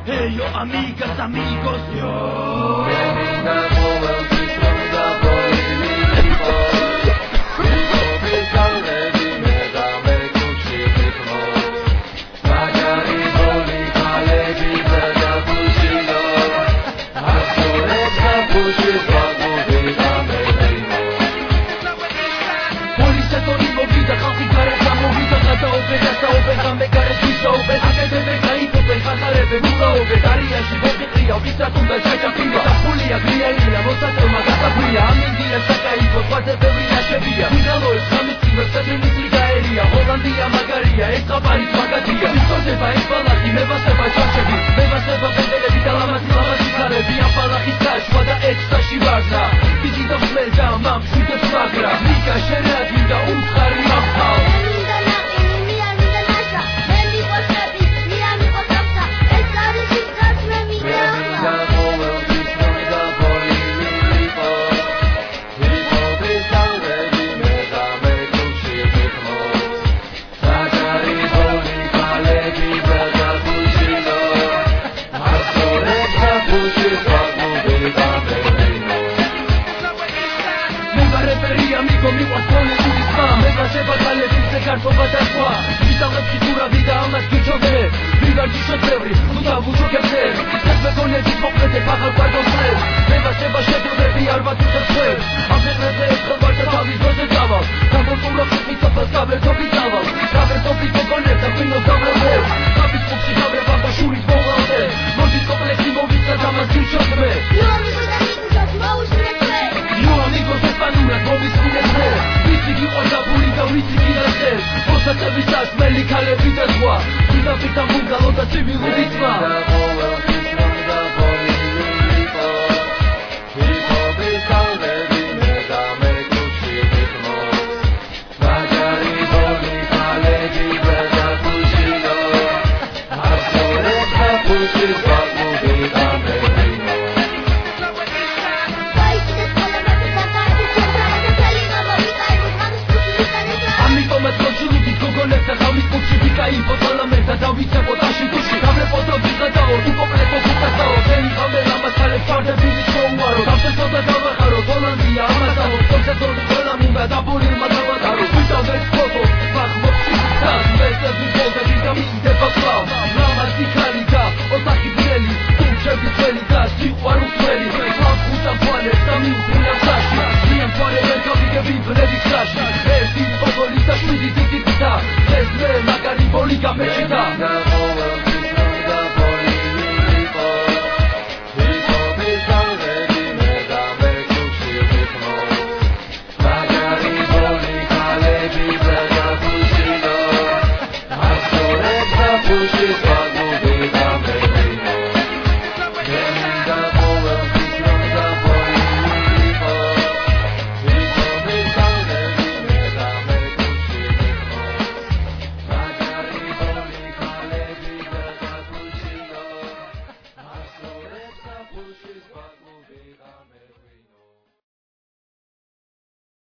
Hey yo amigas, amigos, yo Darიაში მოგიყრია ვისაც უნდა ჩაჭაფივა საფულია გრიელია მოსაწევმა გასაფრია ამინდია საკაიფო თვალზე ბევრი ნაშებია მიგალოებს ხამიწივებს საძილის ლიგაერია ჰოლანდია მაგარია ეს ყაპარის მაგათია ვიწოდება ეს ბალახი მევასება ჩარჩები მევასება პენდელები და ლამაზი ქარები ამ ბალახის გაშვა და ექსტაში ვარდა ვიზი და ხმელ და მამშვიდებს მაგრა მიკა შენაგი და უთხარი ამხალ ქართობა და სხვა ვისწავლებ ხიურავი და ამას გიჩვენე ვიგარჯი შეწევრი თუთა ვუჩოქებზე ეს მეგონები მოყედებ ახალ პარდონს მევასება შეგრები არ ვაწუხებ ხებს ამერზე ეცხობარ და თავის დროზე წავალ გამორტურა ხმიწაფას გავერთობი წავალ გავერთობი გოგონებს და ღვინოს დავრობებ თავის ფუქში გავრებამ და შურის მოვლავდე მოდის კომპლექსი მოვიცა და ამას გიჩვენე Yo amigos espanurat moviskunez ვიცი გიყვარდაბული და ვიცი გილაშეს მოსაწევისას მელი ქალები და სხვა ვიდაფით ამ ბუნგალო და ცივილური თმა Υπό το λαμέτα τα βίτσα από τα σιτούσι Κάμε ποτό δίχα τα όρου Κοκλέτο κούτα τα ορτένι Χαμένα μας καλέ πάρτε πίδι στο ουάρο Καύσες τότε τα βαχαρό Τολανδία άματα ο Κόψε τον όλα μου με τα πολύ μα τα βατάρω Πίτα με σκότω Πάχμο ψυχιστάς Μέσα βιβόλτα Βιταμίν τε πακλάω Λάμα στη χαλιτά Ότα χιμπρέλι Του τσέπι φέλιτα Στη ουάρου φέλι Μαχ κούτα φάνε Στα μιου πριν αφτάσει Μιαν φάνε με καβί και βιβλεύει κράσει Έρθει ποδολίστα σπίτι τι κοιτά Θες με να κάνει πολύ καφέ κοιτά